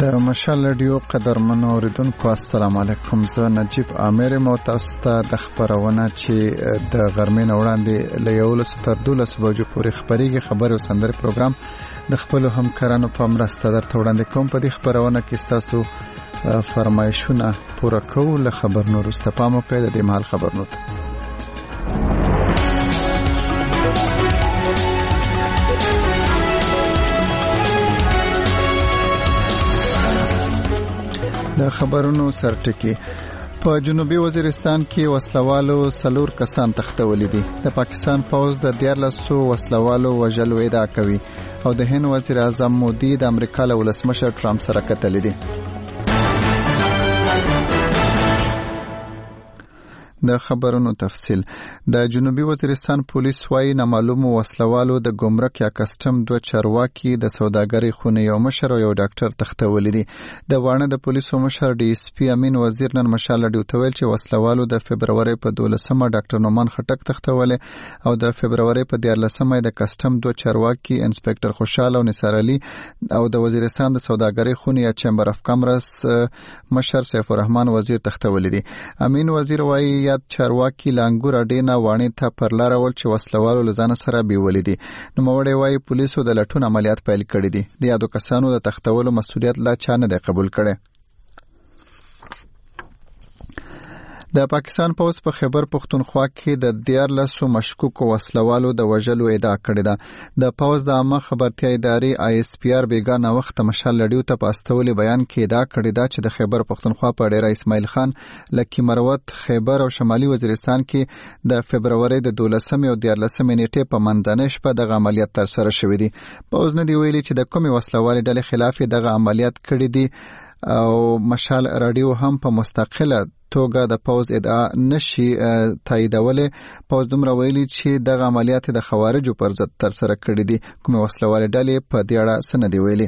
د مشال رادیو قدرمنو اوریدونکو السلام علیکم. زه نجیب عامر مو تاسو ته د خبرونه چې د غرمې نه وړاندې له 11 تر 12 بجو پورې خبريږي خبر او سندري پروګرام د خپل همکارانو په مرسته درته وړاندې کوم. په دې خبرونه کې تاسو فرمایشونه پوره کوو. له خبرونو وروسته پام وکړئ د دې مهال خبرونو ته. د خبرونو سرټکی په جنوبي وزیرستان کې وسلوالو 4 کسان تختولې دي. د پاکستان پوز د 1400 وسلوالو وژلو ادعا کوي او د هند وزیر اعظم مودي د امریکا له ولسمشر ټرمپ سره کتلې دي. د خبرونو تفصيل. د جنوبي وزیرستان پولیس وايي نامعلوم وسلوالو د ګمرک یا کسټم 2 چارواکي د سوداګرۍ خونې یو مشر او یو ډاکټر تختولې دي. د وانه د پولیسو مشر ډي اس پی امین وزیر نن مشال ډیو تویل چې وسلوالو د فبرवरी په 12مه ډاکټر نومان خټک تختولې او د فبرवरी په 14مه د کسټم 2 چارواکي انسپکټر خوشاله او نثار علي او د وزیرستان د سوداګرۍ خونې یا چمبر اف کامرس مشر سیف الرحمن وزیر تختولې دي. امین وزیر وايي چارواکي لانګور اډینا وانی ته پر لار ول چې وسلوالو لزان سره بیولې دي. نو موړې وايي پولیسو د لټون عملیات پیل کړی دي. د یادو کسانو د تختولو مسؤلیت لا چا نه دی قبول کړي. د پاکستان پوز په خیبر پختونخوا کې د 1400 مشکوک وسلوالو د وژلو ادعا کړې ده. د پوز د عامه خبرتیا ادارې آی اس پی آر بیګانه وخت مشال لډیو ته پاستولې بیان کې ادعا کړې ده چې د خیبر پختونخوا په ډیره اسماعیل خان لکی مروت خیبر او شمالي وزیرستان کې د فبرवरी د 12 او 14 نیټې په منځنۍ شپه د عملیات تر سره شوې دي. پوز نه دی ویلي چې د کومې وسلوالې ډلې خلاف دغه عملیات کړې دي او مشال رادیو هم په مستقله توګه د پوز ادعا نشي تاییدولې. پوز دومره ویلي چې دغه عملیات د خوارجو پر ضد تر سره کړې دي. کومه وسلواله ډلې په دې اړه څه نه دی ویلي.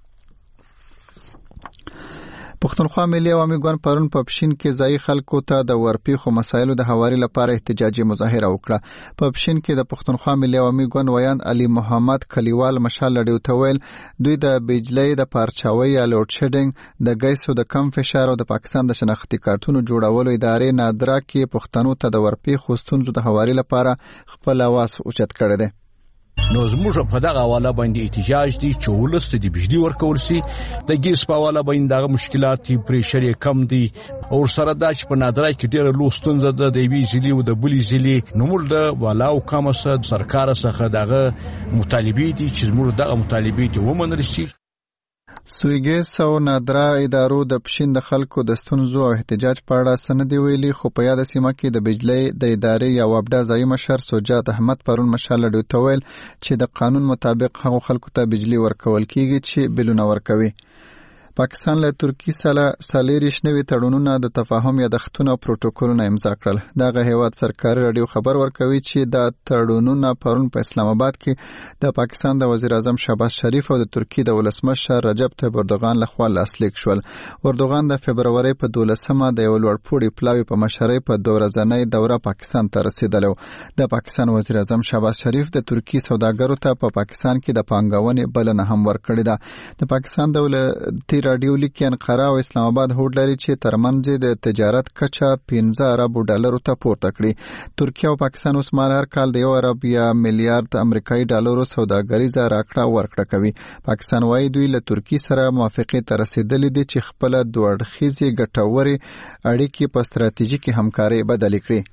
پښتونخوا ملي عوامي ګوند پرون په پښین کې ځای خلکو ته د ورپیخو مسایلو د حواري لپاره احتجاجي مظاهره وکړه. په پښین کې د پښتونخوا ملي عوامي ګوند ویان علي محمد کلیوال مشال لډیو تویل دوی د بجلی د پارچاوي یا لوډ شیډینګ د ګیسو د کم فشار او د پاکستان د شناختی کارتونو جوړولو ادارې نادرا کې پښتنو ته د ورپیخو ستونزو د حواري لپاره خپل आवाज اوچت کړی دی. نو زموږ په دغه حواله باندې احتجاج دي چې ولست دي بجلی ورکول سي. د ګیس په حواله باندې دغه مشکلات دي، پریشر یې کم دي او سره دا چې په نادرای کې ډېر لوستونزه د دیوی زلی او د بلی زلی نومول د والاو کمسه سرکار څخه دغه مطالبه دي چې زموږ دغه مطالبه دي ومنل شي. سویګیس او نادرا ادارو د پښین د خلکو د ستونزو او احتجاج په اړه سندې ویلي، خو په یاد سیمه کې د بجلی د ادارې یو وبډا ځای مشر سوجات احمد پرون مشال لډو تویل چې د قانون مطابق هغه خلکو ته بجلی ورکول کیږي چې بلونه ورکوي. پاکستان له ترکی سره سالیریش نوي تړونونه د تفاهم یادښتونه او پروتوکولونه امضا کړل. دغه هیواد سرکاري رادیو خبر ورکوي چې د تړونونه پرون په اسلام آباد کې د پاکستان د وزیر اعظم شهباز شریف او د ترکی د ولسمشر رجب طیب اردوغان لخوا لاسلیک شول. اردوغان د فبرवरी په 12مه د یو لوړپوړي پلاوي په مشرۍ په 2 ورځنۍ دوره پاکستان ته رسیدلی. د پاکستان وزیر اعظم شهباز شریف د ترکی سوداګرو ته په پاکستان کې د پانګونې بلنه هم ورکړې ده. د پاکستان دولتي رادیو لیکي انقره او اسلام آباد هوډ لري چې ترمنځ د تجارت کچه 15 ارب ډالرو ته پورته کړي. ترکیه او پاکستان اوس مال هر کال د 1 ارب یا میلیارډ امریکایي ډالرو سوداګریزه راکړه ورکړه کوي. پاکستان وايي دوی له ترکیه سره موافقه ته رسیدلې دي چې خپل دوه اړخیزې ګټورې اړیکې په ستراتیژیکي همکاري بدلې کړي.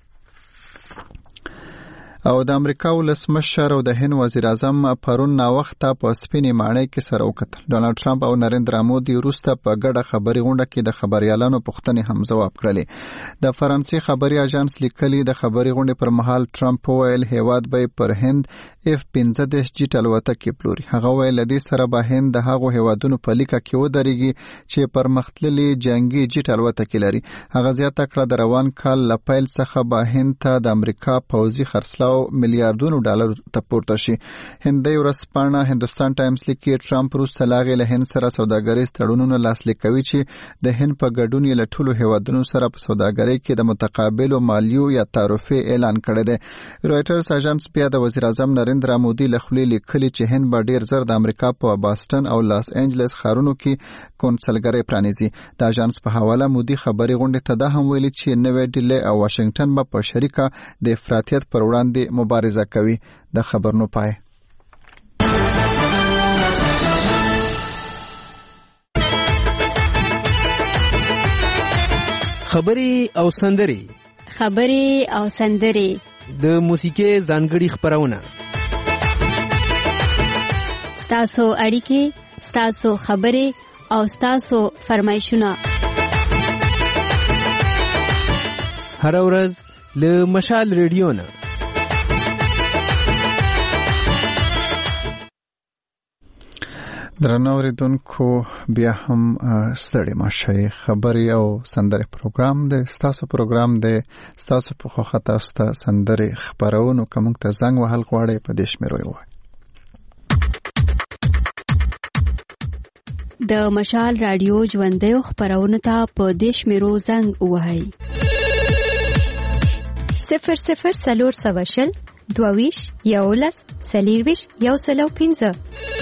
او د امریکا ولسمشر او د هند وزیر اعظم پرون نا وخته په سپینې ماڼۍ کې سره وکتل. ډونالد ټرمپ او نریندرا مودي وروسته په ګډه خبري غونډه کې د خبريالانو پوښتنې هم ځواب کړلې. د فرانسې خبري اژانس لیکلي د خبري غونډې پر مهال ټرمپ وویل هیواد به پر هند F-15 جیټ الوتکې پلوري. هغه ویل د سره به هند د هغو هیوادونو په لیکه کې ودرېږي چې پرمختللي جنگي جیټ الوتکې لري. هغه زیاته کړه د روان کال له پیل څخه به هند ته د امریکا پوځي خرڅلاو میلیارډونو ډالر ته پورته شي. هندي ورځپاڼه هندوستان ټایمز لیکي ټرمپ وروسته لاغې له هند سره سوداګریز تړونونه لاسلیک کوي چې د هند په ګډون یې له ټولو هیوادونو سره په سوداګرۍ کې د متقابلو مالیو یا تعرفې اعلان کړی دی. رویټرز اژانس بیا د وزیر اعظم نریندرا مودي له خولې لیکلي چې هند به ډیر زر د امریکا په باسټن او لاس انجلس ښارونو کې کونسلګرۍ پرانیزي. د اژانس په حواله مودي خبري غونډې ته دا هم ویلي چې نوې ډیلي او واشنگټن به په شریکه د افراطیت پر وړاندې مبارزه کوي. د خبرونو پای. خبري او سندري د موسیقي ځانګړي خبرونه، ستاسو اړیکې، ستاسو خبرې او ستاسو فرمایشونه هر ورځ له مشال ریډیو نه. درنو اوریدونکو بیا هم ستړي ماشي. خبري او سندري پروګرام دی، ستاسو پروګرام دی، ستاسو په خوښه تاسو ته سندري خبرونو کوم ته زنګ وهل غواړي په دې شمیرو وي. د مشال رادیو ژوندۍ خبرونه ته په دې شمیرو زنګ وهي. 00 22 11 40 105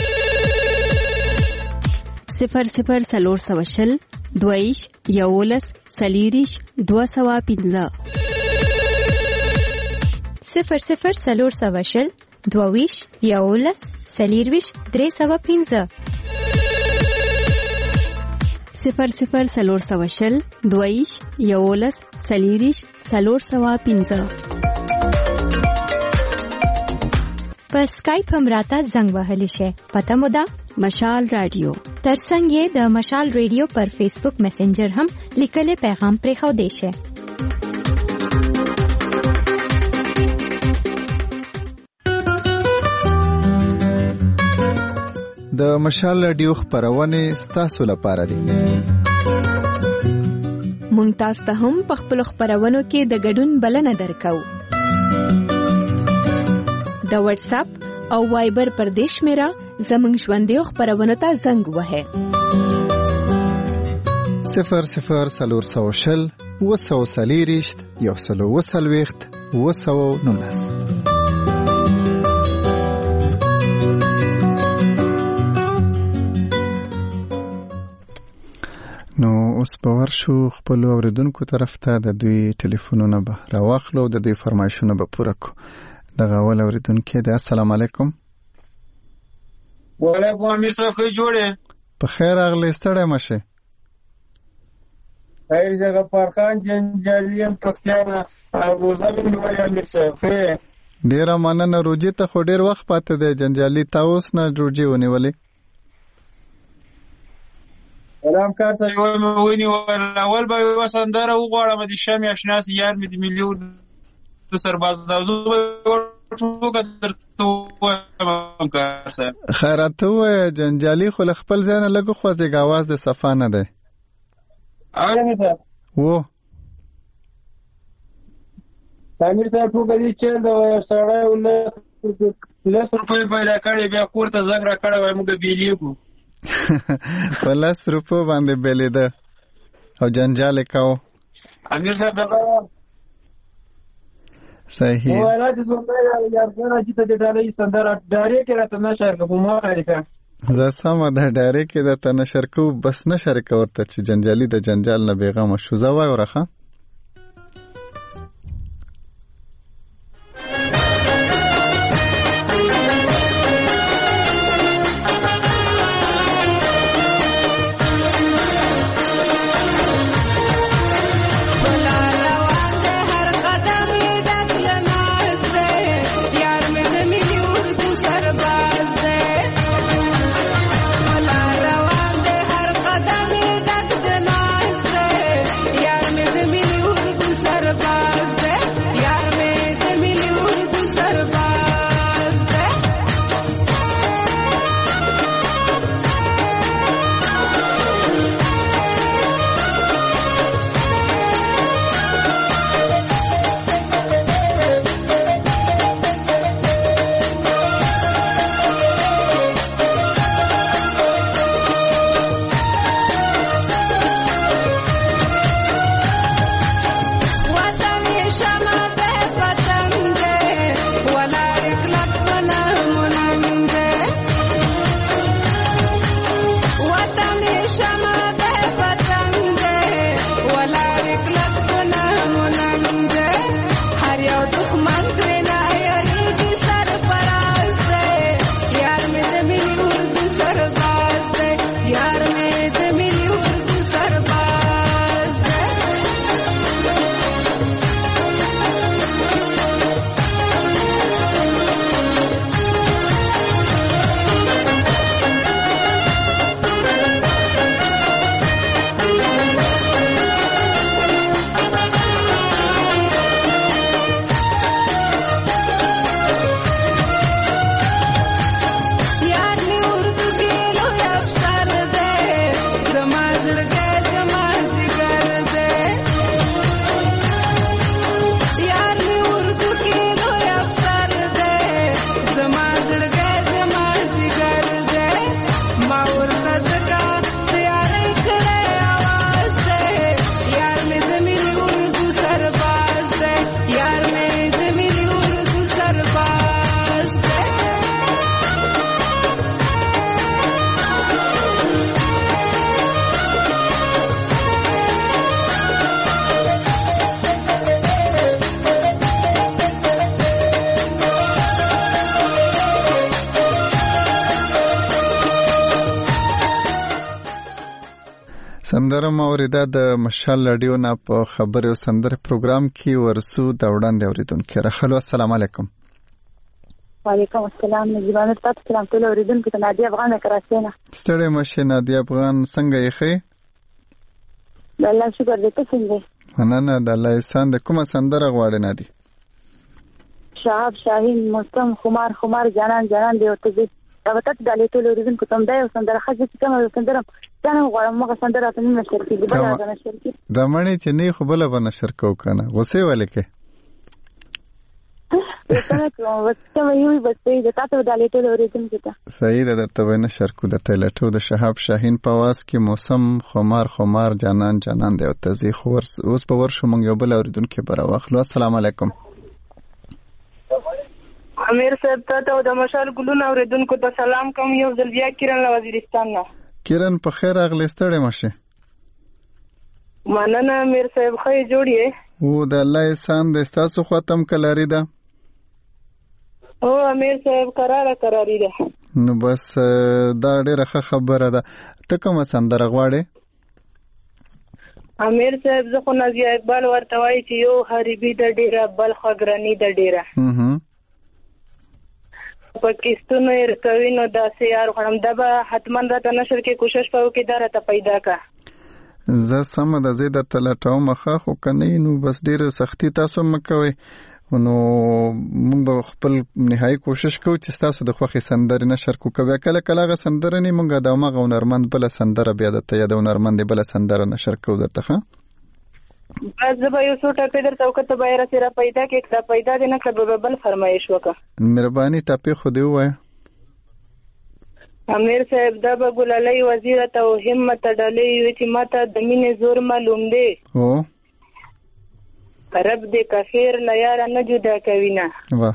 00 420 22 11 40 205 00 420 22 11 40 305 00 420 22 11 40 305 په سکایپ هم راته زنګ وهلی شي. پته مو ده مشال رادیو. ترڅنګ یې د مشال ریډیو پر فیسبوک میسنجر هم لیکلي پیغام پرېښو دی شي. د مشال رادیو خبرونه ستاسو لپاره دي. مونږ تاسو ته هم په خپل خبرونو کې د ګډون بلنه درکو. د واتس اپ او وایبر پر دیش میرا زمنګ ژوندۍ خبرونه ته زنګ وهه. 00 420 240 120 219. نو اوس په ورشو خپل اوریدونکو طرف ته د دوی ټلیفونونه به راواخلو، د دوی فرمایشونه به پوره کو. دغه اول اوریدونکو دی. السلام علیکم. وعلیکم امیر صاحب، خو جوړه په خیر اغلی ستړی مشه. خیر جگہ پارکان جنجالیم پکتیانا روزه بنوی امیر صاحب. ډیره مننه. روجي ته خو ډیر وخت پاتې دی. جنجالي تاسو نه روجي ونیولې؟ سلام کار ته یو مې ونیول. اول به وسندره وغواړم د شمع اشناس یار مې د مليون د سرباز داوزو ټوګه درته وم کار سره. خیرات وای جنجالي خو خپل ځان لګو خوځي غواز د صفا نه دی. اړه ده وو امیر صاحب ټوګه دې چې دا سړی ول 10 روپۍ پیدا کړی بیا کوړه زګ را کړی وای موږ بیلیږو. په 10 روپو باندې بیلې ده او جنجال کاو. امیر صاحب دا صحیح ولا د زوړ یار غره چې ته د ډالۍ سندره ډارې کې راته نشر کوم ما راځه. زه سم ده ډارې کې د تنشر کو بس نشر کوته چې جنجالي د جنجال نه بیغمه شو. زوای ورخه Yar سندره موریده د مشال رادیو نه په خبرو سندره پروګرام کې ورسو د وړاندې اوریدونکو راخلو. السلام علیکم. وعلیکم السلام. نجیبانه تاسو سلام ټول اوریدونکو ته نادیه افغان کراسینه. ستړي مشه نادیه افغان څنګه یې خې؟ الله شکر دې ته څنګه؟ نه د الله احسان. د کومه سندره غواړې نادي؟ شهاب شاهین موسم خمار جانان دی او ته وخت د لیټول اوریدونکو ته دا یو سندره خاصه چې کومه سندره څنګه غواړم مګه سندره ته نه شرکې دی بل نه شرکې د مڼې چې نه خو بل به نه شرکو کنه غوسه ولې کې څنګه کوم وڅ یو بس د تاسو د لیټول اوریدونکو ته صحیح ده درته نه شرکو د تلټو د شهاب شاهین په واس کې موسم خمار جانان دی او تزي خورس اوس په ورشو مونږ یو بل اوریدونکو پر واخلو. السلام علیکم. امیر صاحب ته د مشال ګلون اوریدونکو ته سلام کوم. یو ځل بیا کیرن له وزیرستان نه. کیرن په خیر اغلی ستړي مشه. مننه امیر صاحب خې جوړیه او د الله احسان د تاسو ختم کلاری ده. او امیر صاحب قراری ده. نو بس دا ډیره خبره ده. ته کوم سندره غواړې؟ امیر صاحب زه خو نازیه اقبال ورته وایي چې یو حریبي د ډیره بل خګرانی د ډیره پاکستان یې کوي نو داسې یار غړم دا به حتما راته نشر کې کوشش پاو کې دا راته پیدا کا. زه سم د زید تلټاو مخه خو کني نو بس ډیره سختی تاسو مکوي نو موږ به خپل نهایی کوشش کوو چې تاسو د خوخي سندره نشر کو کوي. کله غ سندره نه موږ د مغه هنرمند بل سندره بیا د ته د هنرمند بل سندره نشر کوو درته. بس زه یو څو ټاپې درته وکړم ته به را پیدا کې دا پیدا دې نه کړ بل فرمایش وکړه. مهرباني ټاپې خو دی وای. امیر صاحب دا به ګلالۍ وزیر ته او همت ډلې وی چې ماته د مینې زور معلوم دی. او رب دې کافر لا یار نه جدا کوي نه. واه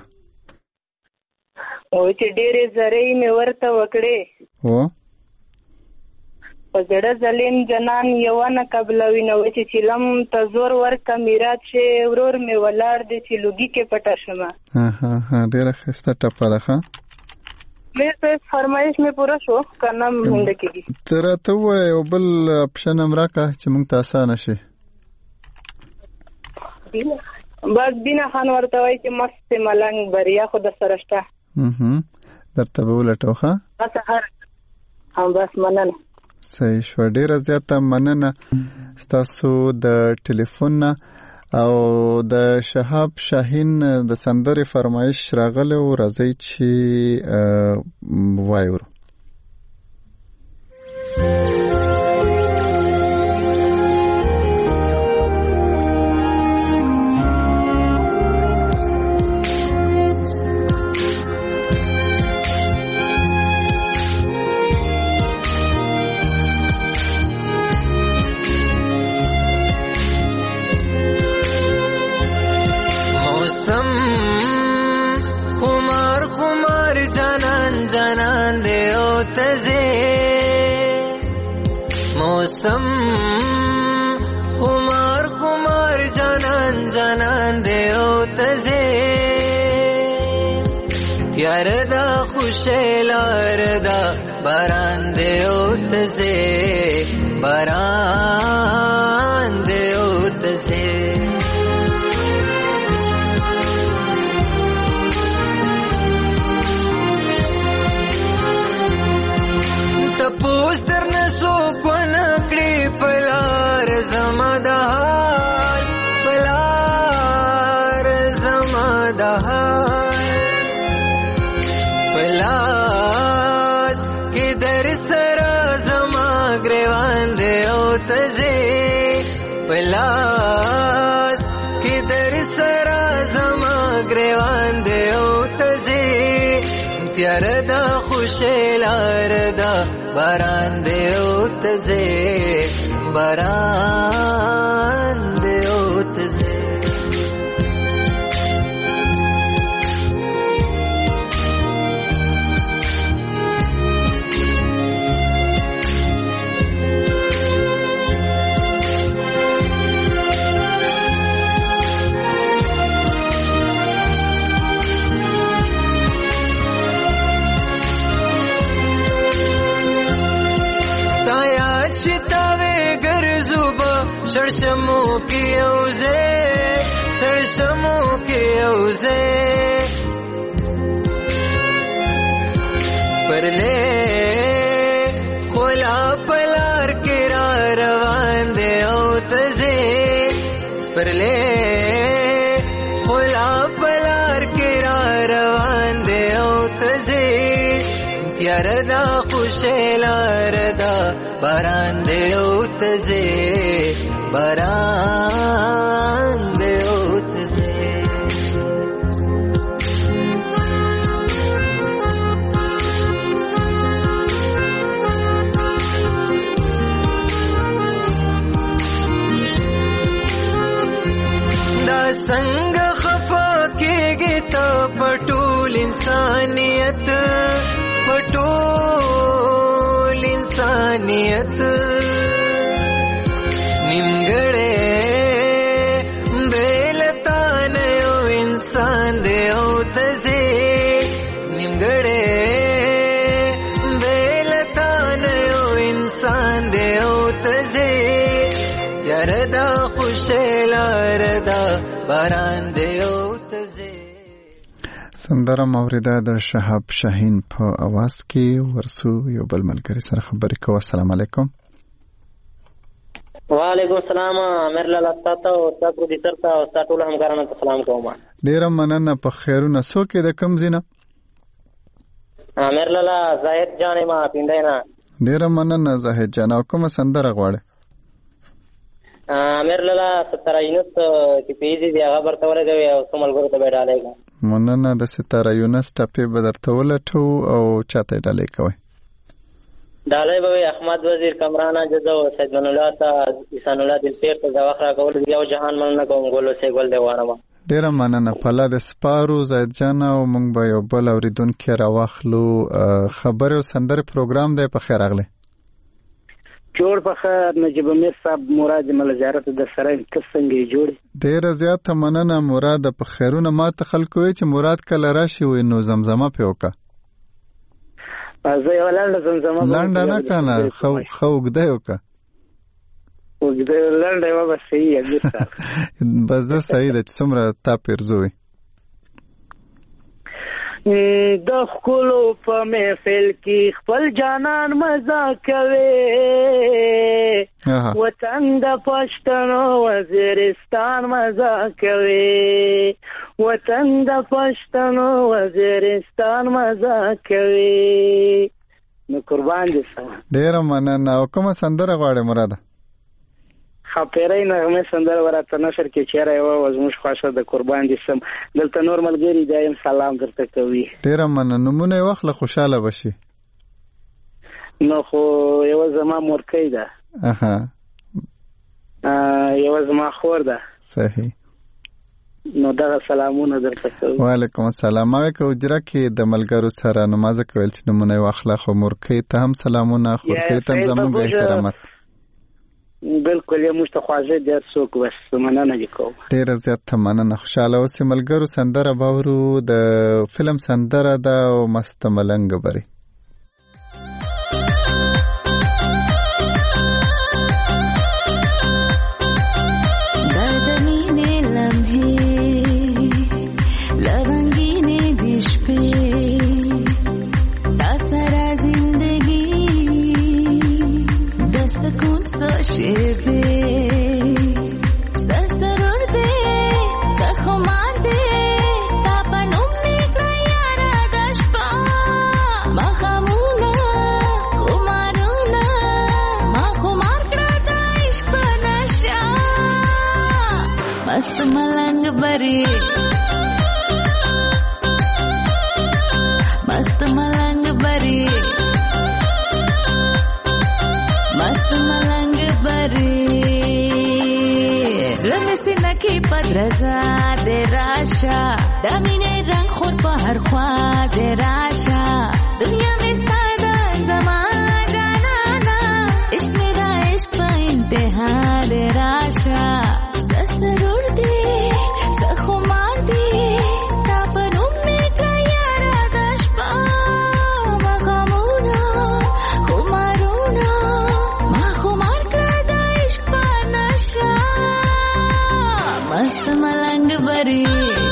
او چې ډېرې زرې مې ورته وکړې. او په زړه ظالم جنان یو نه قبلوي نو چې چلم ته زور ورکا میراث شي ورور می ولاړ دي چې لوګي کې پټه شمه. ډیره خسته ټپه ده ښه. مې په فرمایش مې پورا شو کنه مونږ کېږي. ترته و یو بل اپشن امراکه چې مونږ ته آسان شي. بس بینا خان ورته وای چې مست ملنګ بریا خو د سرشته. درته ولټو ښه. بس هم بس مننه. صحیح شو. ډیره زیاته مننه ستاسو د ټلیفون او د شهاب شاهین د سندرې فرمایش راغله او راځي چې وایو. موسم خمار جانان دے او تزے تیار دا خوشیلار دا باران دے او تزے باران دے او تزے تپوس در نسو کونکڑی پلار زمدہال پلاس کی در سرا زما گریوان دے او تزے پلاس کی در سرا زما گریوان دے او تزے تیار دا خوشیلار دا باران دے او تزے باران دے او تزے شړشمو کې اوزه شړشمو کې اوزه پرله خلا پلار کې را روان دی او تزه پرله خلا پلار کې را روان دی او تزه تیار دا خوشلار دا باران دی او تزه باران دی او تزه څنګه خفا کېږي ته پټول انسانیت پټول انسانیت نیمګړې بیلتا نه یو انسان دی او تزه نیمګړې بیلتا نه یو انسان دی او تزه یاردا خوشلاردا باران دی او تزه سندره موریده د شهاب شاهین په اواز کې ورسو یو بل ملګری سره خبرې کوو. السلام علیکم. وعلیکم السلام. امیر لالا تاسو او تاسو دې ترته او تاسو ټول همکارانو ته سلام کوم. ډیر مننه. په خیرونه څوک د کم زینه؟ امیر لالا زاهد جان ما پینداینا. ډیر مننه زاهد جان. او کومه سندره غواړې؟ امیر لالا ستاره یونس چې پیږي دی هغه برته ولګوي او کوملګرو ته بیډالېګا. مننه. د ستاره یونس ټپې به درته ولټو او چاته ډالې کوي؟ ډالې به احمد وزیر کمران جزا او سید من الله ته احسان الله دلپیر ته ځواب راکول دی او جهان مننه کوم ګولو سه ګل دی وانه. ډیر مننه. پله د سپارو زید جان او موږ به یو بل اوریدونکو راواخلو. خبره او سندره پروګرام دی. په خیر اغله جوړ په خیر. نجیب امیر صاحب مراد مل زیارت د سره څنګه جوړ؟ ډیر زیات مننه مراد. په خیرونه ما ته خلکو چې مراد کله راشي وي نو زمزمه پیوکا. زه یو لاند زمزمه لاند نه کنه خو وګدای وکا وګدای لاند یو به صحیح دی. بس ده صحیح ده. څومره تا پیرزوي د خلو په محفل کې خپل جانان مزه کوي وطن د پښتنو وزیرستان مزه کوي وطن د پښتنو وزیرستان مزه کوي. نو قربان دي سم. ډیر مننه. او کومه سندره غواړې مراده؟ خپېرې نغمه سندره ورته نشر کې چیرې و زموږ خاصه د قربان دي سم. دلته نور ملګری دایم سلام درته کوي. ډیر مننه. نمونه واخله خوشاله بشي. نو خو یو زما مورکې ده. اها یو زما خور ده. صحیح. نو دا سلامونه درته کوي. وعلیکم السلام. ما کو اجرا کې د ملګرو سره نماز کول چې نمونه واخله خو مورکې ته هم سلامونه خورکې ته زموږ احترامات. بالکل یې مستخواجه د څوک وس مننه وکاو. ډیر زیات مننه. خوشاله اوسې ملګرو. سندره باورو د فلم سندره ده او مست ملنګ بری. शेर दे ससुर दे सखुमार दे तापन उम्मी कयारा दशपा मखमुना कुमारुना मखुमार क्रदा इश्क नशा मस्त मलंग बरी मस्त मलंग बरी मस्त मलंग बरी زړه سي نکي پدرزا د راشا د مینې رنگ خور په هر خوا د راشا دنیا مې ستاده زما جانانا عشق میرا عشق په انتها د راشا سسرور دی سخمار دی ستا په نوم مې کیاره د شپه مخامونه خمارونه ما خمار کړه د عشق په نشه मलंग बरी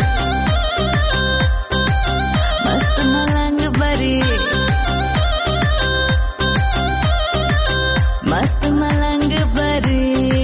मस्त मलंग बरी मस्त मलंग बरी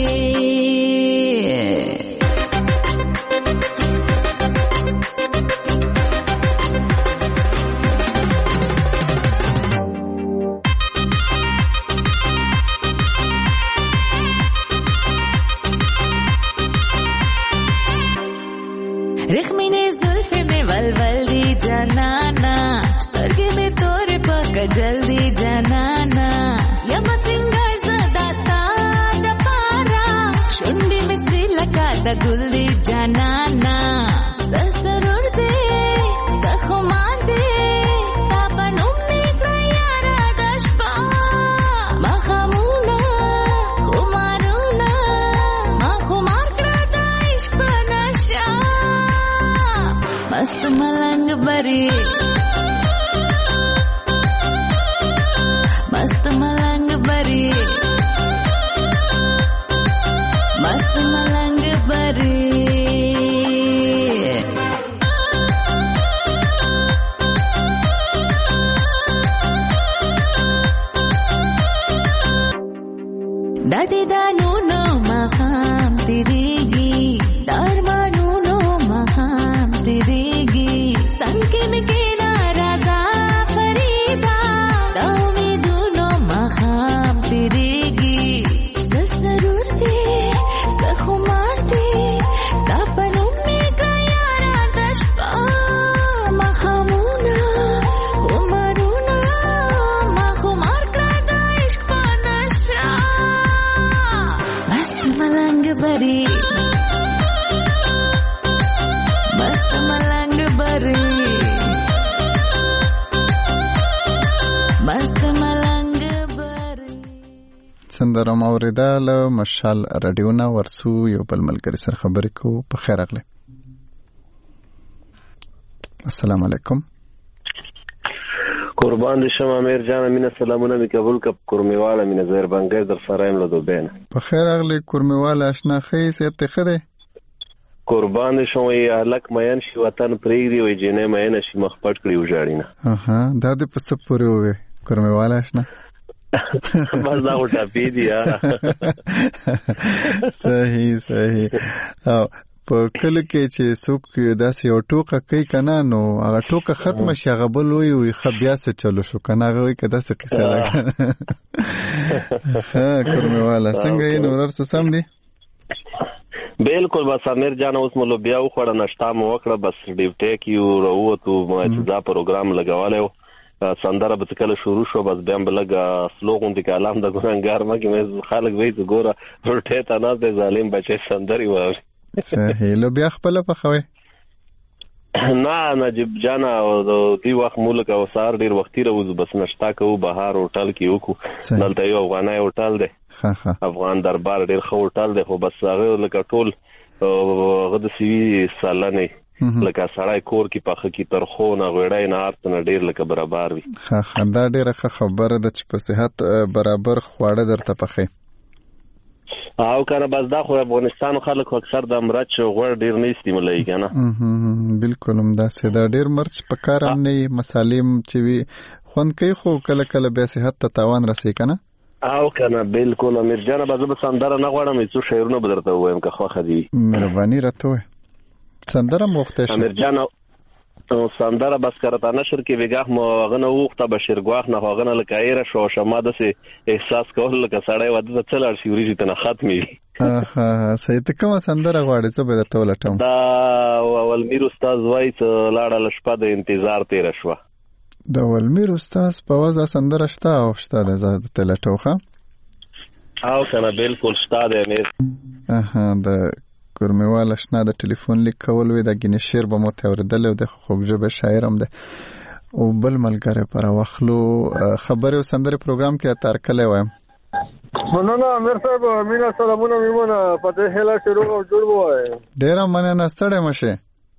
रखमीने जुल्फे में वलवल दी जनाना स्वर्ग में तोरे पक जल्दी जनाना यम सिंगर सदास्ता दपारा शुंडी में सी लगा द गुल्दी जनाना ससरुर दे सखुमान दे तापन उम्मी गयारा दशपा मखमूना खुमारूना मखुमार करदा इश्क नशा मस्त मलंग बरी मस्त मलंग बरी मस्त मलंग बरी दादी दानू नो मखाम तिरेगी दारमानू नो मखाम तिरेगी संकिन के नाराजा फरीदा दामी दूनो मखाम तिरेगी ससरुर दे सखुमार दे सपनों में गयारा दशपा मखमूना उमरूना मखुमार करदा इश्क नशा मस्त मलंग बरी मस्त मलंग बरी मस्त मलंग बरी سندره موریده له مشال رادیو نه ورسو یو بل ملګری سره خبرې کو په خیر راغله. السلام علیکم. قربان دي شم امیر جان مینه سلامونه می قبول کپ کورمیواله مینه زهر بنګر در سرایم له دوبین په خیر راغله کورمیواله آشنا خې ست خده قربان دي شم ی الک مین شي وطن پریږدي وي جنې مین شي مخ پټ کړی وژاړینه اها دا د پس پورې وې کورمیواله آشنا بس دا وټا پی دی صحیح صحیح او په کله کې چې څوک داسې یو ټوکه کوي کنه نو هغه ټوکه ختمه شي هغه بل وي خو بیا څه چلو شو کنه هغه وي که داسې قصه راغله ها کورمیواله څنګه یې نورر څه سم دي بالکل بس امیر جان اوس ملو بیا وخوړه نشتا مو وکړه بس ډیوټي کې وروته ما چې دا پروګرام لګواله سندره به کله شروع شو بس بیا بلګه سلوغون دي کلام د ګورنګار ما کې مې خلک وې ګوره ورته ته نه د ظالم بچي سندري وای صحیح لو بیا خپل په خوي نه نجيب جان او دی وخت مولک او سار ډیر وختي روز بس نشتا کو بهار هوټل کې وکړو دلته یو افغانای هوټل دی افغان دربار ډیر خو هوټل دی خو بس هغه لکه ټول هغه د سی سالانه لکه سړی کور کې پخه کې ترخو نه غوړای نه ارت نه ډیر لکه برابر وي دا ډیره خبره ده چې په صحت برابر خواړه درته پخې او کنه بس دا خو افغانستان خلک اکثر د مرچ غوړ ډیر نه استعمالوي کنه بالکل هم دا ساده ډیر مرچ په کار هم نه مسالې چې وي خوند کوي خو کله کله به صحت ته تاوان رسي کنه او کنه بالکل امیر جان به زه سندره نه غواړم چې شعرونه بدرته وایم که خو خدي مهرباني راته سندره مختش امیر جان سندره بس کرتا نشر کې وګه مو غنه وخته بشیر غواخ نه غنه لکایره شو شمه د احساس کول لکه سړی وده چلار شي ورې ته نه ختمي صحیح ته کوم سندره غواړي څه به د تولټم دا ولمیر استاد وای ته لاړه لشپه د انتظار تیر شو دا ولمیر استاد په وازه سندره شته او شته د زاد تلټوخه او کنه بالکل شته د امیر د کورمیواله شنه د ټلیفون لیک کول وي د ګینه شعر به مو ته اوریدل او د خوږژبه شاعر هم ده او بل ملګری پر واخلو خبره او سندره پروګرام کې اتر کله وایم مننه امیر صاحب مینا سلامونه میمونه پته هلا شروع او جوړ وای ډیر مننه ستړی مشه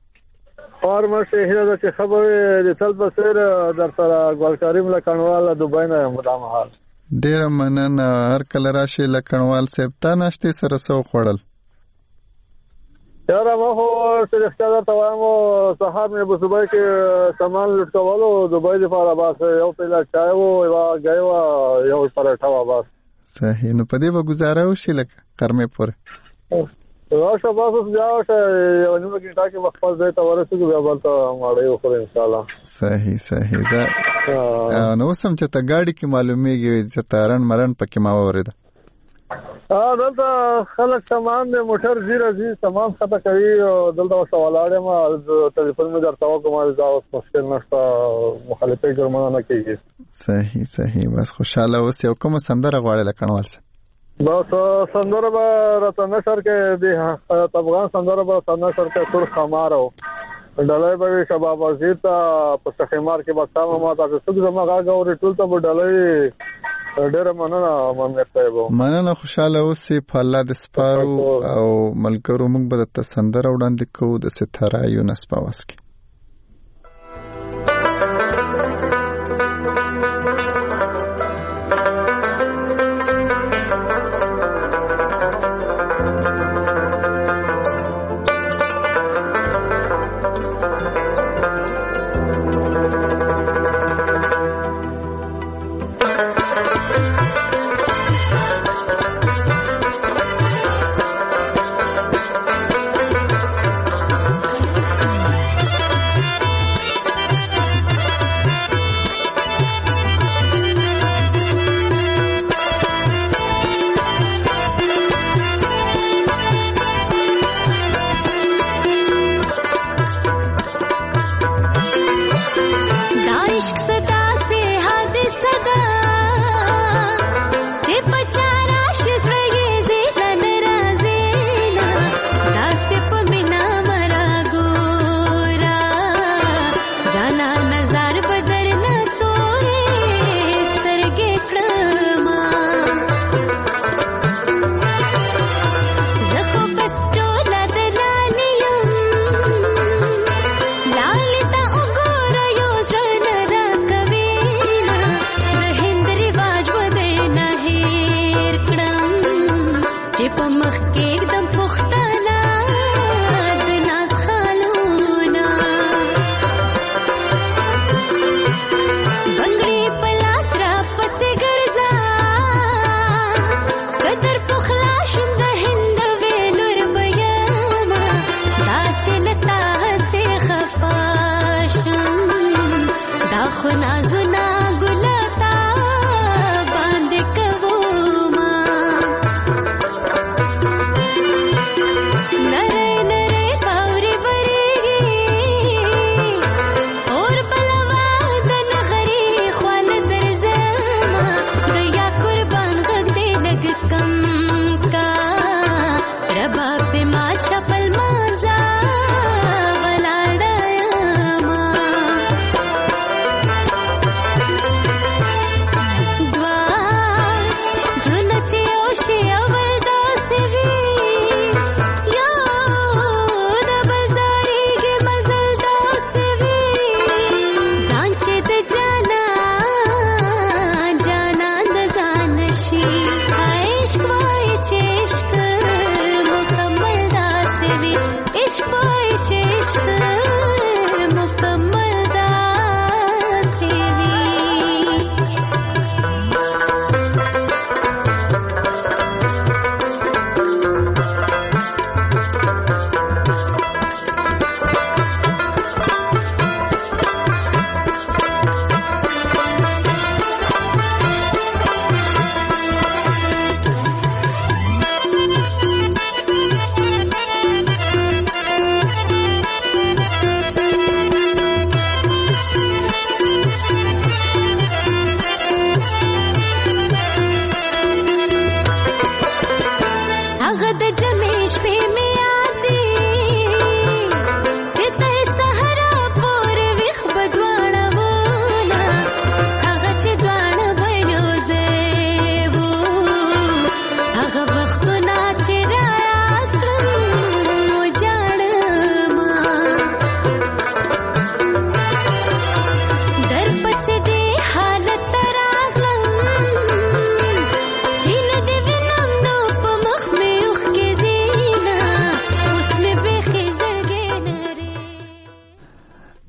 فارمشه هله چې خبره د تل بسیر در سره ګل کریم لکنواله دوبای نه مدام حال ډیر مننه هر کله راشي لکنوال صاحب تا نشته سره سو خوړل یاره ما خو رښتیا درته وایم سهار مې په صبح کې سامان لوټ کولو دوبۍ دپاره بس یو پیله چای و یوه ګۍ وه یو پراټه وه بس صحیح. نو په دې به ګزاره وشي لکه غرمې پورې راشه بس اوس بیا ورشه یوه نیمه ګنټه کې به خپل ځای ته ورسېږو بیا بلته ماړۍ وخورو انشاءالله. صحیح. نو اوس هم چې ته ګاډي کې معلومیږي چې ته رن مرن پکې ما واورېده دلته خلک سامان د موټر ځي سامان خطه کوي دلته ورته ولاړ یم ټلیفون مې درته وکړم دا اوس مشکل نشته مخالفت جرمانه نه کېږي. صحیح. بس خوشحاله اوس یو کومه سندره غواړې له کڼوال څخه؟ بس سندره به راته نشر کې د افغان سندره به راته نشر کې تور خمار او ډالۍ به وي شباب وزیر ته په سخیمار کې به سامه ما ته څوک زما غاګه اوري ټول ته به ډالۍ ډېره مننه مامیر صاحب. مننه خوشحاله اوسې په الله د سپارو او ملګرو موږ به درته سندره وړاندې کوو د ستاره یونس په اواز کې.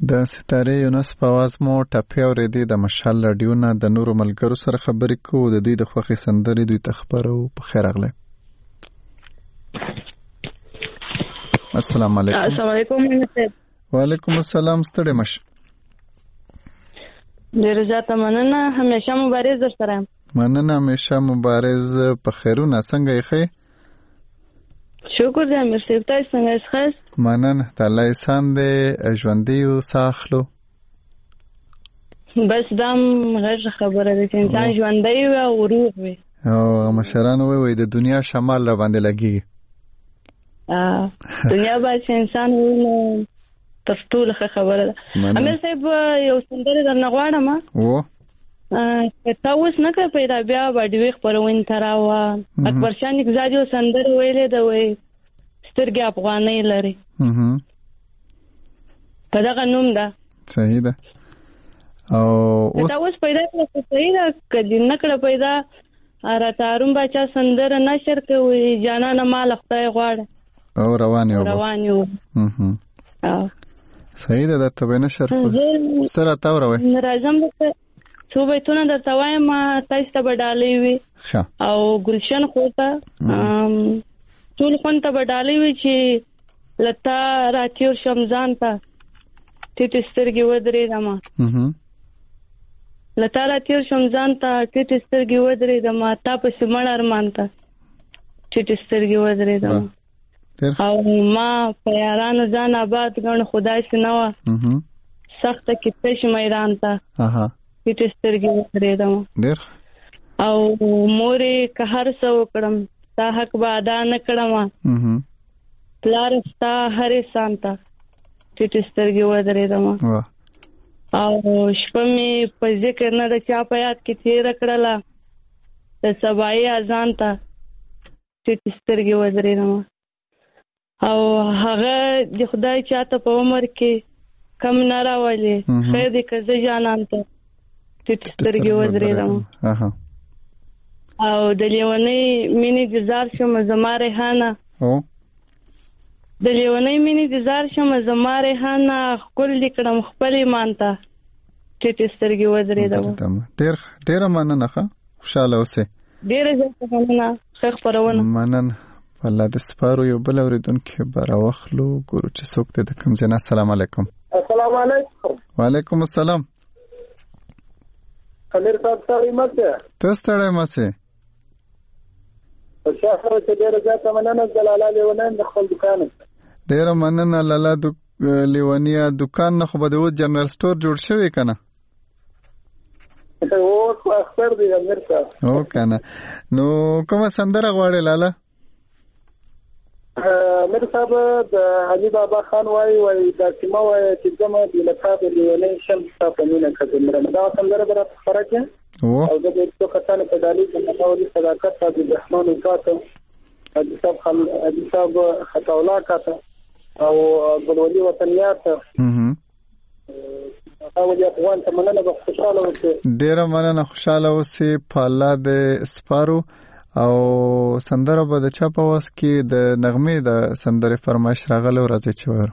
د ستاره یونس په आवाज مو ټپه اورېدې د مشال رادیو نه د نورو ملګرو سره خبرې کوو د دوی د خوښي سندرې دوی ته خبرو په خیر اغله. السلام علیکم. السلام علیکم. وعلیکم السلام. ستړي مش. ډیر زیاته مننه. همیشه مبارز در سره. مننه. همیشه مبارز. په خیرونه څنګه یې خې؟ شکر دې امیر صاحب. تاسو څنګه یاست؟ مننه. تعالی سان دې ژوندې او ساخلو. بس دام غږ خبره ده چې انسان ژوندې او روغ وي. او مشران وي د دنیا شمال را باندې لګي. دنیا باید چې انسان ویني تر ټولو ښه خبره ده. امیر صاحب یو سندره درنه غواړم. تا اوس نه کړه پیدا بیا به ډوې خپرونې ته راوه. اکبر شاه نیکزاد یو سندره ویلې ده وایي سترګې افغانۍ لري. په دغه نوم ده. صحیح ده. او تا اوس پیدا کړه صحیح ده. که دې نه کړه پیدا راته هارون باچا سندره نشر کوي جانانه مال خدای غواړه او روان یو. صحیح ده. درته به نشر سره تاوروي. راځم څو بیتونه درته وایم تاسو ته به ډالۍ وي او ګلشن خو ته ټول خون ته به ډالۍ وي چې لتا راتیور شمزان ته ټیټ سترګې ودرېدمه. لتا راتیور شمزان ته ټیټ سترګې ودرېدمه تا پسې مړ ارمان ته ټیټ سترګې ودرېدمه. او ما په یارانو ځان آباد ګڼ خدای سي نه وه سخته کیسه شي میدان ته ټیټ سترګې ودرېدمه. او مورې که هر څه وکړم ستا حق به ادا نه کړم. پلار ستا هر احسان ته ټیټ سترګې ودرېدمه. او شپه مې په ذکر نه د چا په یاد کې تېره کړله د سبایي اذان ته ټیټ سترګې ودرېدمه. او هغه د خدای چاته په عمر کې کم نه راولي خیر دې که زه جانان ته ټیټ سترګې ودرېدمه. او د لیونۍ مینې د زار شم زما ریحانه. د لیونۍ مینې د زار شم زما ریحانه ښکل دې کړم خپل ایمان ته ټیټ سترګې ودرېدمه. ډېره مننه. خوشحاله اوسئ. ډېره زیاته مننه. ښه خپرونه. مننه. الله د سپارو یو بل اوریدونکي به راوخلو ګورو چې څوک دی د کوم ځای نه. السلام علیکم. السلام علیکم. وعلیکم السلام. امیر صاحب ستړی مه شې. ته ستړی مه شې. په شا سره چې ډېره زیاته مننه د لالا لیونی د خپل دوکان. ډېره مننه لالا لیونیه دوکان نه خو به د اوس جنرال سټور جوړ شوی که نه؟ اوس اختر دی امیر صاحب. هو که نه. نو کومه سندره غواړې لالا؟ امیر صاحب د علي بابا خان وایي دا سیمه وایي چې زما د لقب لیونی شم ستا په مینه که دومره دا سندره به راته خپره کړې او زه د څو کسانو په ډالۍ کې متولي صداقت عبدالرحمن وکاته حاجي صاحب خطاولا کاته او ګلولي وطنیات اولي افغان ته مننه. به خوشحاله اوسئ. ډېره مننه. خوشحاله اوسئ. په الله دې سپارو. او سندره به د چا په وس کې د نغمې د سندرې فرمایش راغلی راځي چې وایو.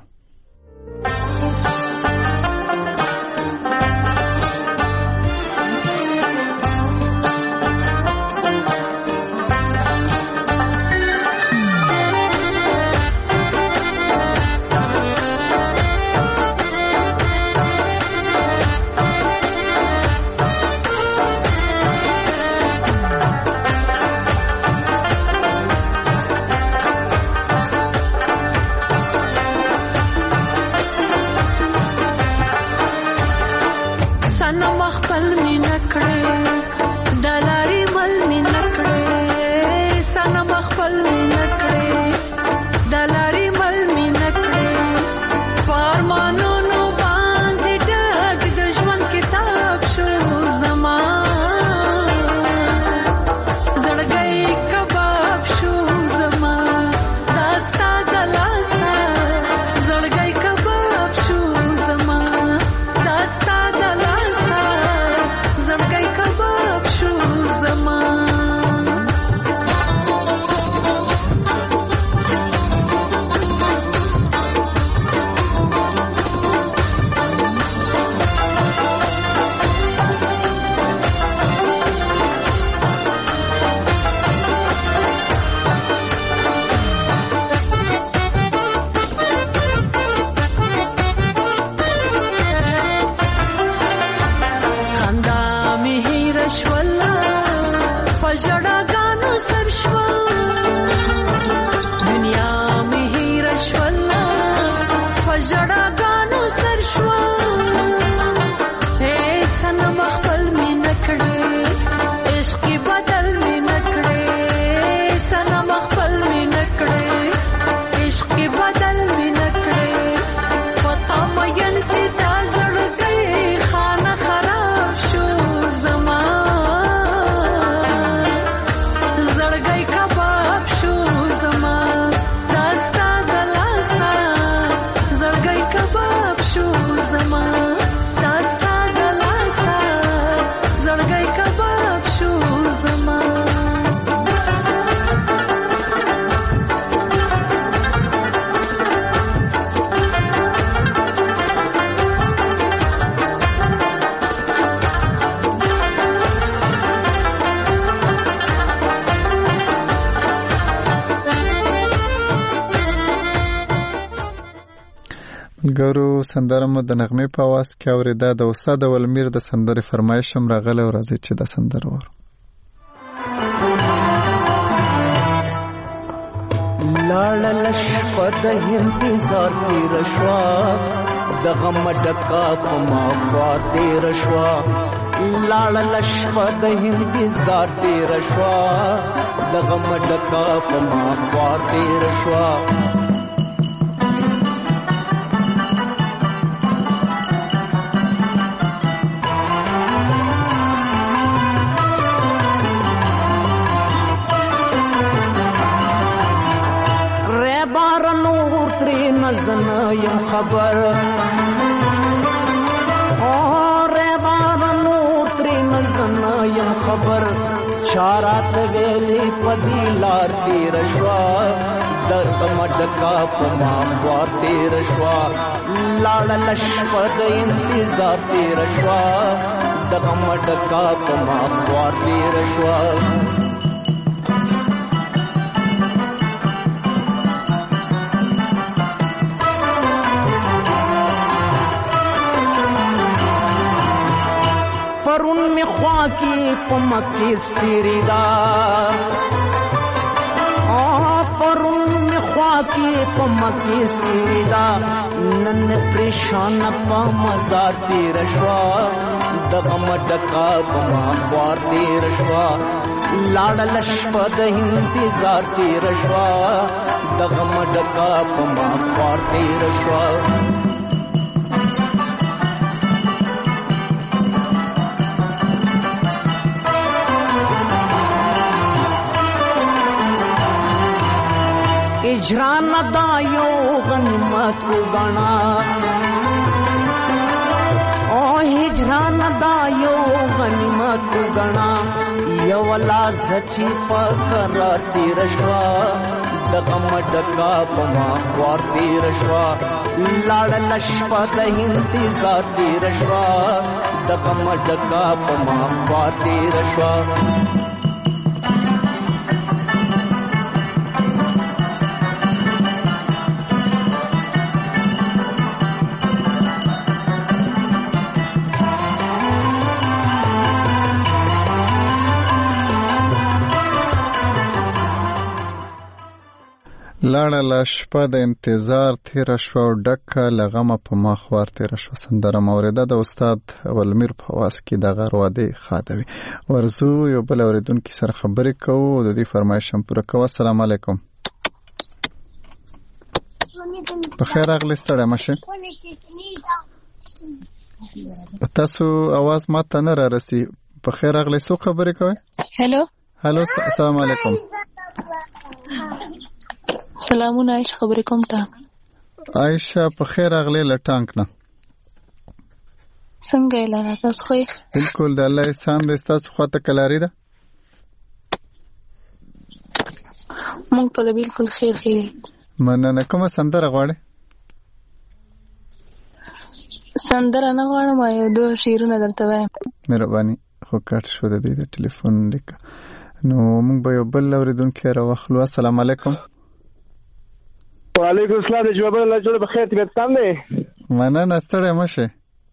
ژړاګانو سر شوه سنم خپل مې نه کړې عشق کې بدل مې نه کړې سنم خپل مې نه کړې عشق کې بدل مې نه کړې پتا مېن چې دا زړګی خانه خراب شو زما زړګی کباب شو زما داستا دلاسا زړګی کباب شو زما داستا دلاسا زړګی کباب شو زما ګورو سندره مو د نغمې په आवाज کې اورېده د استاد ولمیر د سندرې فرمایش هم راغلی او راځي چې د سندره وورو. لاړه شپه د انتظار تېره شوه د غم ډکه په ما خوا تېره شوه لاړه شپه د انتظار تېره شوه د غم ډکه په ما خوا تېره شوه زنا یم خبر اور بار نور ترین زنا یم خبر چارات ویلی پدی لار تیر شوا درد مډکا پما خوا تیر شوا لاړ لشپد انتظار تیر شوا درد مډکا پما خوا تیر شوا پرون می خوا کی پمکی ستیری دا پرون می خوا کی پمکی ستیری دا نن پریشان پا مزار تیر شوا دغم ډکا پما خوار تیر شوا لاړ لشپه د انتظار تیر شوا دغم ډکا پما خوار تیر شوا هجران دا یو غنیمت وګڼه او هجران دا یو غنیمت وګڼه یو لاس چې په قرار تیر شوا د غم ډکا په ما خوار تیر شوا لاړ لشپه د انتظار تیر شوا د غم ډکا په ما خوار تیر شوا لاړه له شپه د انتظار تیره شوه او ډکه له غمه په ما خوار تیره شوه سندره مو اورېده د استاد ولمیر په اواز کې د غر وادي خادوي ورزو یو بل اورېدونکي سره خبرې کوو د دې فرمایش هم پوره کوو السلام علیکم بخیر راغلی ستړی مه شئ تاسو اواز ما ته نه رارسي بخیر راغلی څوک خبرې کوئ هلو السلام علیکم سلامونه عائشہ خبرې کوم ته عائشہ په خیر راغلی له ټانک نه څنګه یې لاره تاسو خو بالکل د الله احسان دی ستاسو خواته کلاري ده مونږ په بالکل خیر مننه کومه سندره غواړې سندره نه غواړم یو دوه شعرونه درته وایم مهرباني خو کټ شو د دې د ټلیفون لیک نو موږ به یو بل اورېدونکی راوخلو السلام علیکم وعلیکم السلام جواب الله جوړ بخیر طبیعت سم دی مننه ستړی مه شئ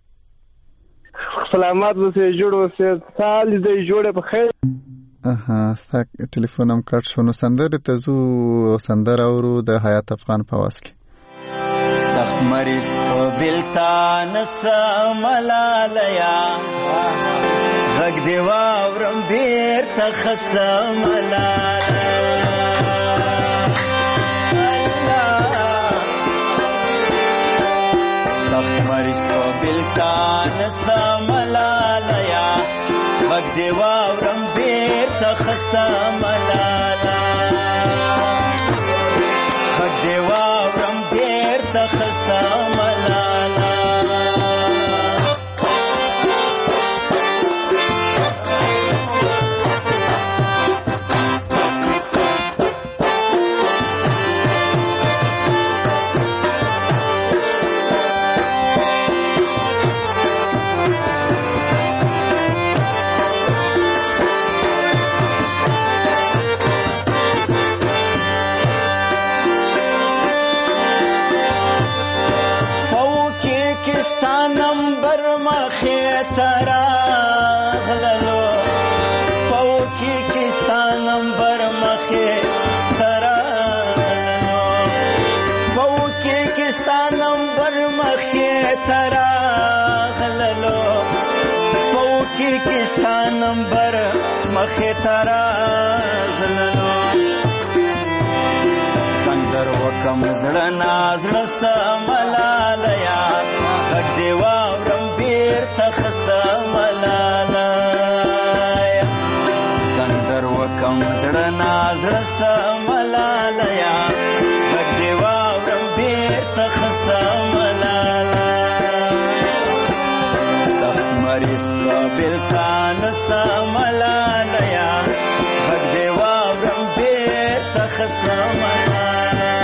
سلامات اوسئ جوړ اوسئ سال دې جوړ بخیر ستا ټلیفون هم کټ شو نو سندرې ته ځو سندره اورو د حیات افغان په اواز کې سخت مریض په بلتان سملالیا غږ دی واورم بیرته خسملالیا سخت مریض په بلتان سملالیا غږ دی واورم بیرته خسملالا غږ دی واورم بیرته خسملالا کستا نمبر مخی تراغلنو سندر وکم زڑنا زڑ سملالیا غږ دی واورم بیرته خسملالیا سندر وکم زڑنا زڑ سملالیا غږ دی واورم بیرته خسملالیا مریض په بلتان سملالیا غږ دی واورم بیرته خسملالا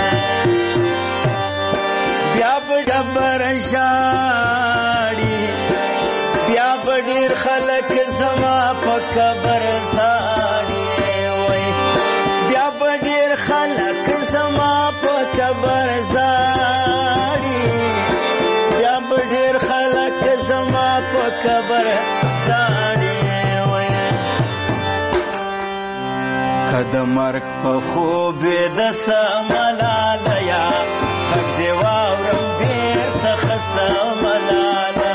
بیا به ډبر ژاړي بیا به ډېر خلک زما په قبر ژاړي وای بیا به ډېر خلک زما په قبر ژاړي بیا به ډېر خلک زما په قبر ژاړي وای که د مرګ په خوب د سملالیا غږ دی واورم بیرته خسملالا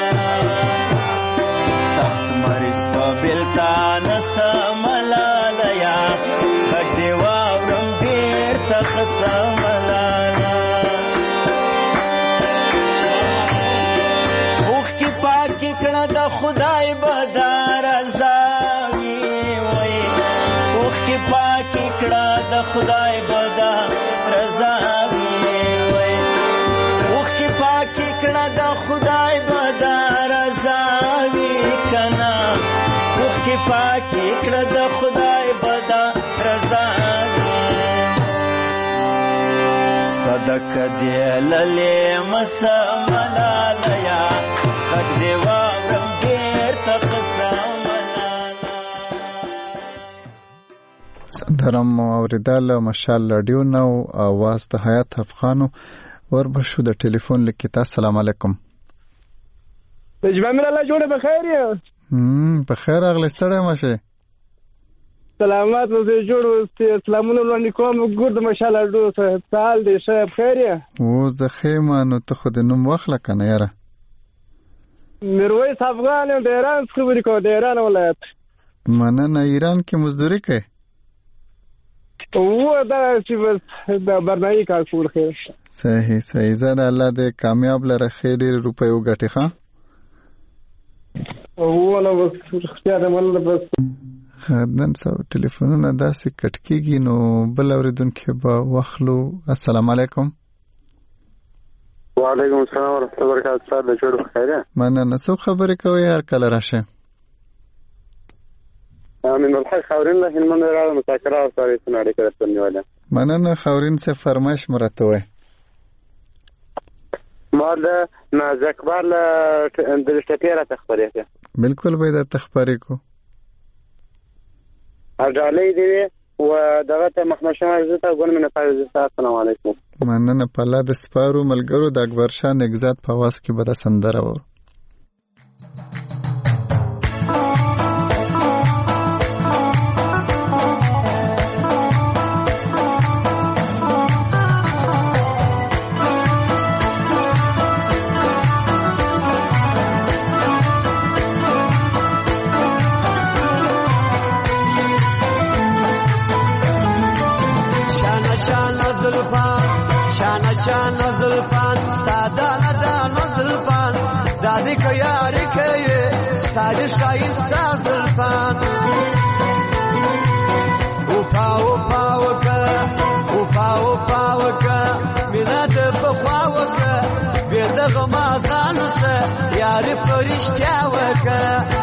سخت مریض په بلتان سملالیا غږ دی واورم بیرته خسملالا کړه د خدای بدار زاوی وای اوخ کی پاکی کړه د خدای بدار زاوی وای اوخ کی پاکی کړه د خدای بدار زاوی کنا اوخ کی پاکی کړه د خدای بدار زاوی صدق دی للی مسملالیا غږ دی واورم بیرته خسملالا سندرم اوریدل مشال رادیو نو आवाज د حیات افغانو وربشو د ټلیفون لیکتا السلام علیکم تجمع من الله جوړه بخیر یا بخیر اغلی ستړی مشه سلامات و جوړ اسلامونه وړاندې کوم ګور د مشال رادیو سهال دی شه بخیر یا او زه خیمه نو ته خو د نوم واخله کنه یاره میرویس افغان یم د ایران خبرې کوم د ایران ولایت مننه ایران کې مزدوري کوي او دا چې بس د برنامه کار کول خیر صحیح زه الله دې کامیاب لره خیر روپۍ وګټي ښه او نو بس اختیار مل بس نن سبا ټلیفونونه داسې کټ کېږي نو بل اورېدونکي به واخلو السلام علیکم وعلیکم السلام ورحمۃ اللہ وبرکاتہ سر د جوړ خیر مننه څو خبرې کوي هر کله راشه من الحق خاورین له هلمند راغله مذاکره او سره سناړي کړه نیواله مننه خاورین سے فرمایش مرته وای ما د نازکبار له درشتیره تخبرې ده بالکل به د تخبرې کو اجالې دی و دغه ته محمد شاه عزت او ګل منه فایز السلام علیکم مننه په الله د سپارو ملګرو د اکبر شاه نگزاد په واس کې به د سندره و یاد شایسته زلفان وپا وپا وکه وپا وپا وکه مینه د پخوا وکه بې دغه مازانو سه یارې په رښتیا وکه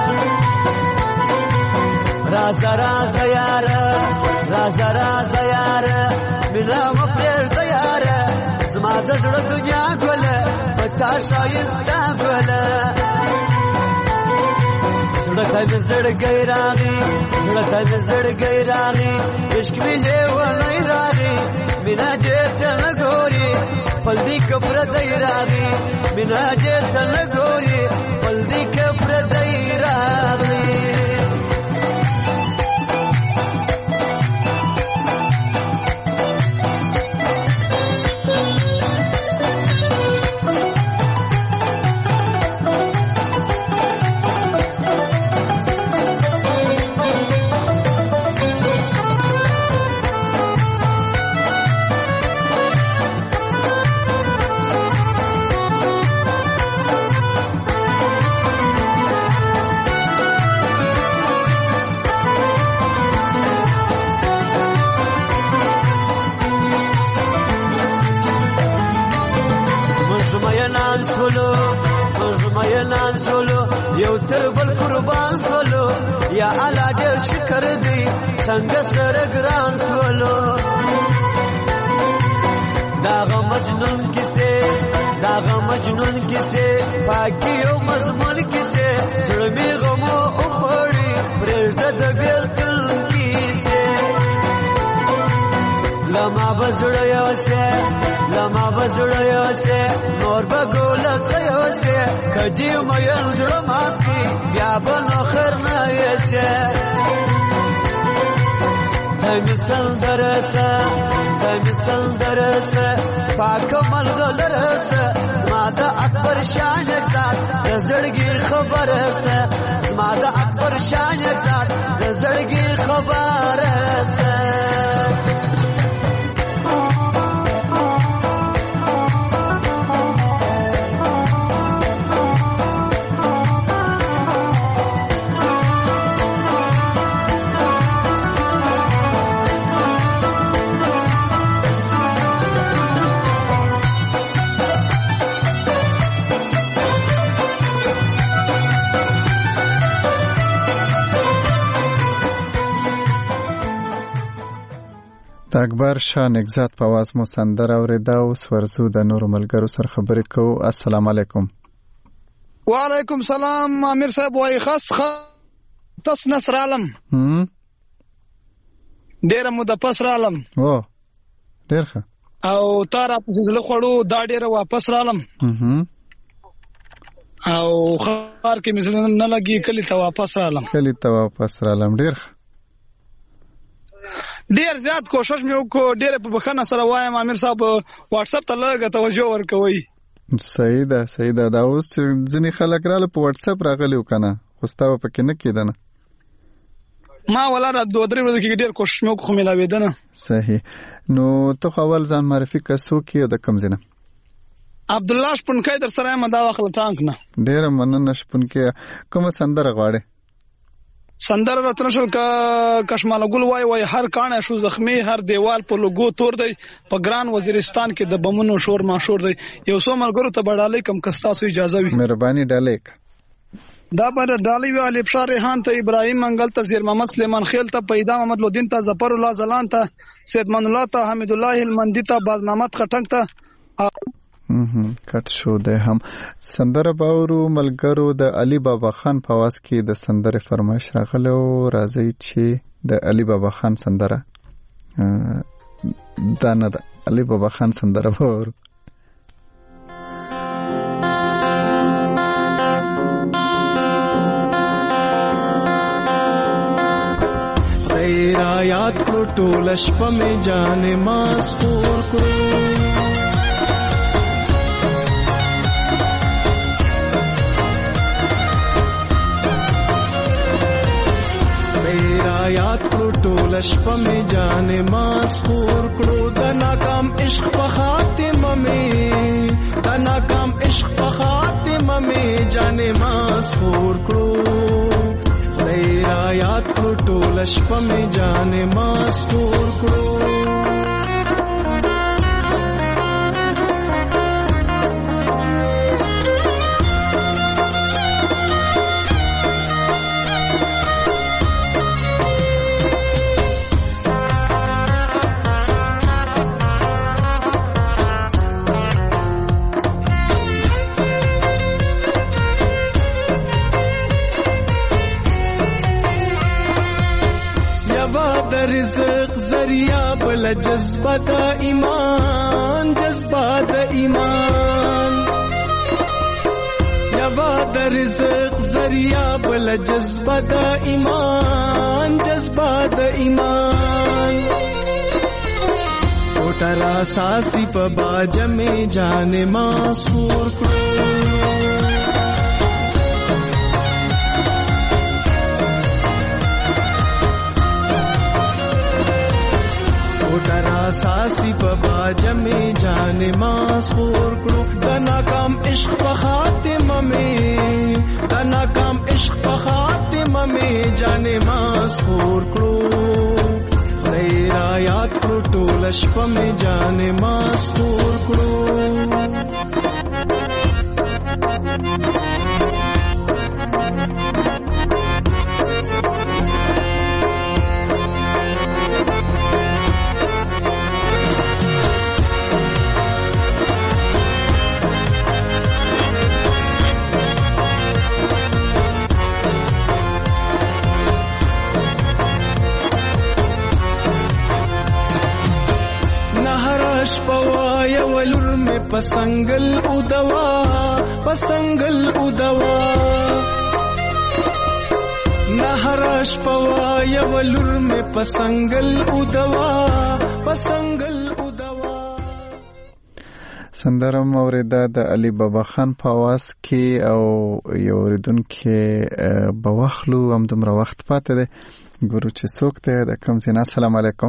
رازه رازه یاره رازه رازه یاره مینه مه پرېږده یاره زما د زړه دنیا ګله په تا ښایسته ګله زړه ته مې زړګی راغی زړه ته مې زړګی راغی عشق مې لیونی راغی مینه دې ته نه ګوري خپل دې که پردی راغی مینه دې ته نه ګوري خپل دې که پردی راغلی مینان سولو یو تر بل قربان سولو یا الله ډېر شکر دی څنګه سره ګران سولو داغه مجنون کیسه پاکی او مضمون کیسه زړه می غمو اخوړي پرېږده د بیلتون کیسه لما بزړه یوسه نور بګوله څه یوسه کدی مېن زړه ماتي بیا به نو خیر نه یسه تمی سندرسه پاک ملګرسه زما د اکبر شان اکسات د زړګي خبرسه زما د اکبر شان اکسات د زړګي خبرسه د اکبر شاه نگزاد په आवाज مو سندره اورېده. اوس ورځو د نورو ملګرو سره خبرې کوو. السلام علیکم. وعلیکم سلام امیر صاحب. وای خاص تس نصر عالم ډېر مو د پس رالم او ډېر ښه او تارا په زله خړو دا ډېر واپس رالم او خار کې مثلا نه لګي کلی ته واپس رالم ډېر ډیر زیات کوشش مې وکړ. ډیر په بخښنه سره وایم امیر صاحب واتس اپ ته لږه توجه ورکوي. صحیح ده دا اوس ځینې خلک رااله په واتس اپ راغلی وکنه خو ستا به پکې نه کېده نه ما ولاړه 2-3 ورځې کې ډیر کوشش مې وکړ خو ملاوېده نه. صحیح. نو ته خو اول ځان معرفي که څوک یې او د کوم ځای نه؟ عبدالله شپونکی در سره یم دا وخت ټانک نه. ډېره مننه شپونکی. کومه سندره غواړې؟ سندره راتنه شل کشماله ګل وای هر کانه شو زخمی هر دیوال په لوګو تور دی په ګران وزیرستان کې د بمونو شور ماشور دی. یو څو ملګرو ته بډالې کم کستاسو اجازه وي مهرباني ډالې دا بر ډالې وی علي بشار ریحان ته ابراهیم منګل ته زیر محمد سلیمان خیل ته پیدا محمد لودین ته ظفر الله زلان ته سید من الله ته حمید الله المندی ته باز محمد خټنګ ته کټ شو ده هم سندره باورو ملګرو د علي بابا خان په आवाज کې د سندره فرمایش راغلو. راځي چې د علي بابا خان سندره دا نه ده علي بابا خان سندره باورو. را یاد کړو ټول شپه مې جان ما سپور کړو یاد کړو ټول شپه مې جان ما سپور کړو د ناکام عشق په خاتمه مې جان ما سپور کړو ټول شپه مې جانې ما سپور کړو رزق ذریعہ بل جذبہ دا ایمان جذبہ دا ایمان یا باد رزق ذریعہ بل جذبہ دا ایمان جذبہ دا ایمان کوٹرا ساسی پا باجم جان ماسور کرو ساسی بابا جمع جان ماسور کرو دنا کام عشق خاتمہ میں دنا کام عشق خاتمہ میں جان ماسور کرو غیر آیات کرو ټول شپه میں جان ماسور کرو پسنگل ادوا پسنگل ادوا نهرش پوا یولور میں پسنگل ادوا پسنگل ادوا سندرم اوریدا د علي بابا خان په आवाज کې او یو اوریدونکو بوخلو هم دومره وخت پاتې ده ګورو چې څوک ته د کوم ځای. السلام علیکم.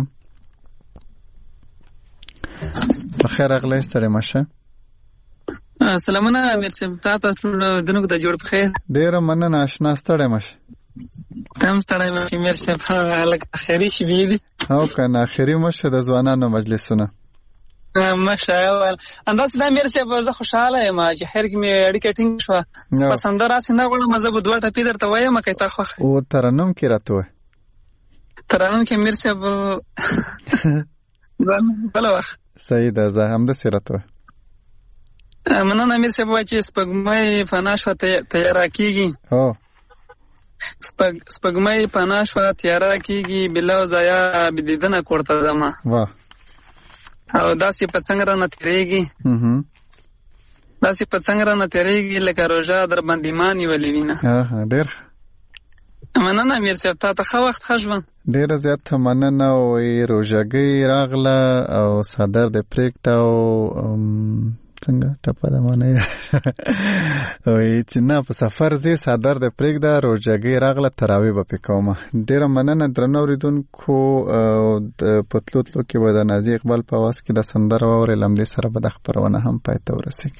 بخیر اغلی ستړی مشه. سلامونه امیر صاحب تاسو ټول دنوګ د جوړ په خیر. ډیره مننه آشنا ستړی مشه. تم ستړی مشه امیر صاحب هلک اخري شي بيدي. او کنه اخري مشه د ځوانانو مجلسونه. ماشاءالله انداز د امیر صاحب زه خوشاله یم چې هر کې مې اړیکه ټینګ شو. پسند راځي نه غواړم زه به دوه ټپی درته وایم که تا خوښ. او ترنم کې راته و. ترنم کې امیر صاحب بل وخت. صحیح ده زه هم د سیرت و. مننه امیر صاحب چې سپګمې فنا شو تیار کیږي. او سپګمې فنا شو تیار کیږي بلا زیا بدیدنه کوړه دما. واه. او داسې په څنګه نه تیریږي. داسې په څنګه نه تیریږي لکه روزه در باندې مانی ولې وینه. ډېر مننه امیر صاحب ته ښه وخت ښه ډېره زیاته مننه. وایي روژګۍ راغله او صدر د پرېږده او څنګه ټپه ده معنی وایي چې نه په سفر ځې صدر د پرېږده روژګۍ راغله تراویح به پې کومه. ډېره مننه درنو اورېدونکو. په تلو تلو کې به د نازي اقبال په اواز کې د سندره واورئ. له همدې سره به د خپرونه هم پای ته ورسېږي.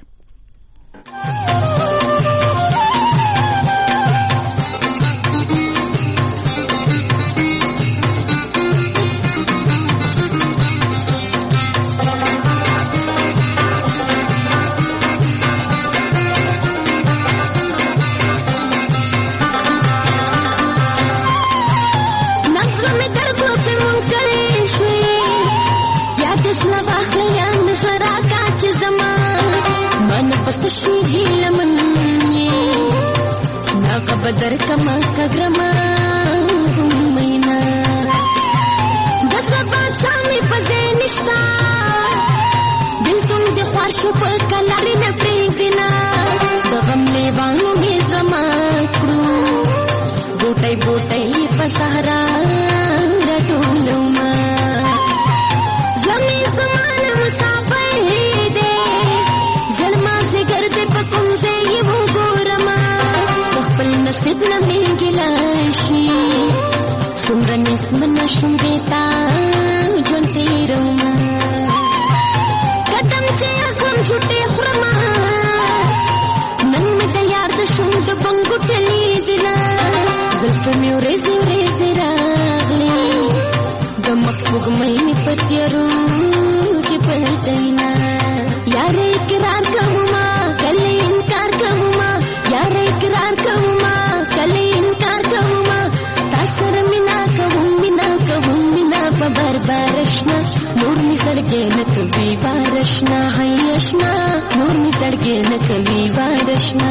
بدر کما کګرما مینا د سبا چامي پزې نشتا دل تم دې خوښ په کلاري نه پریږدنا د غم لیوانو می زما کړو بوټي بوټي په صحرا رټولما زمي زمان مسافر دې زلما زګر دې په کوم ځای وو ګورما نصیب نمی گلاشی سمرا نسمنا شنگیتا جون تیروما قدم چه اخم جوٹے خورما نن میں دیار دشون دو بنگو ٹلی دینا زلف میں ریزی ریزی را زړګي نه کوي وارشنا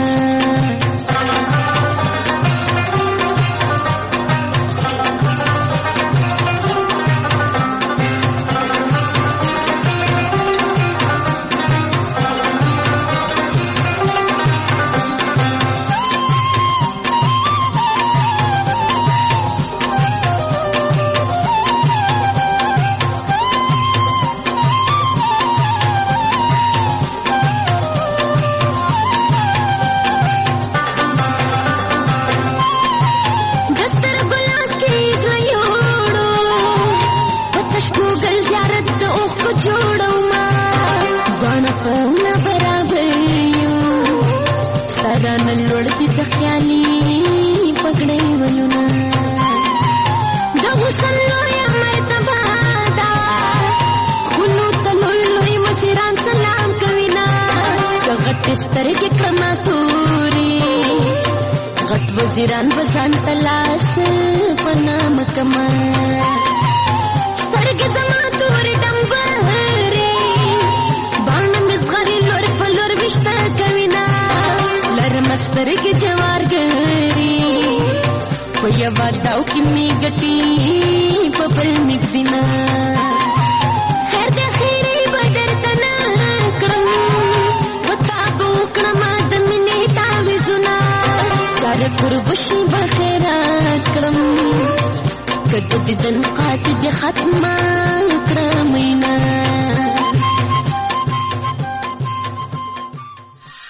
وزیران بزان تلاس پنام کما سترګ زما تور ډمبره باندې مزغری لور فلور وشتا کوینا لر مسترګ جوار ګری کویا واداو کی می گټی پپل میګدینا هر د خیره بدر تنا کړم وتا بو کړم د منی تا وزنا چار قربشي بخیرات کړم کټ دې دن قات دې ختمه کړم مینا